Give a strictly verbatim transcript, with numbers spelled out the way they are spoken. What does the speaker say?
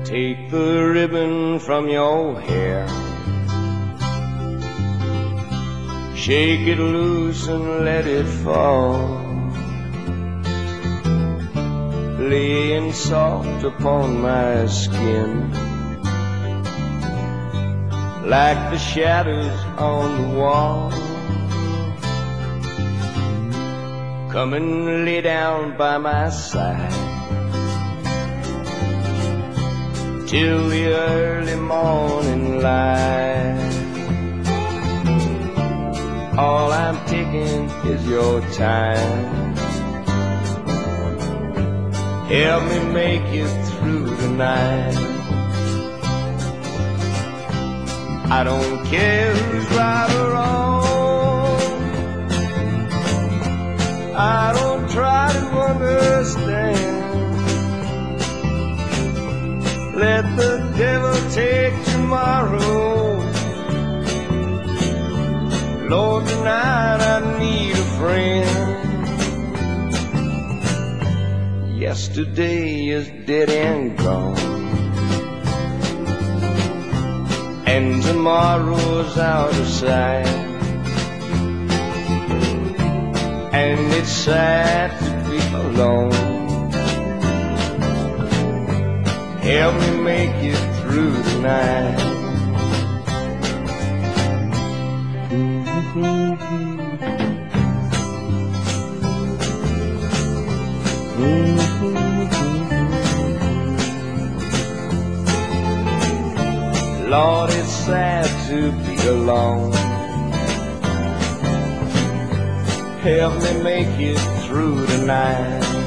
Take the ribbon from your hair, shake it loose and let it fall, laying soft upon my skin, like the shadows on the wall. Come and lay down by my side till the early morning light. All I'm taking is your time. Help me make it through the night. I don't care who's right or wrong, I don't try to understand. Let the devil take tomorrow. Lord, tonight I need a friend. Yesterday is dead and gone, and tomorrow's out of sight. And it's sad to be alone. Help me make it through the night. Lord, it's sad to be alone. Help me make it through the night.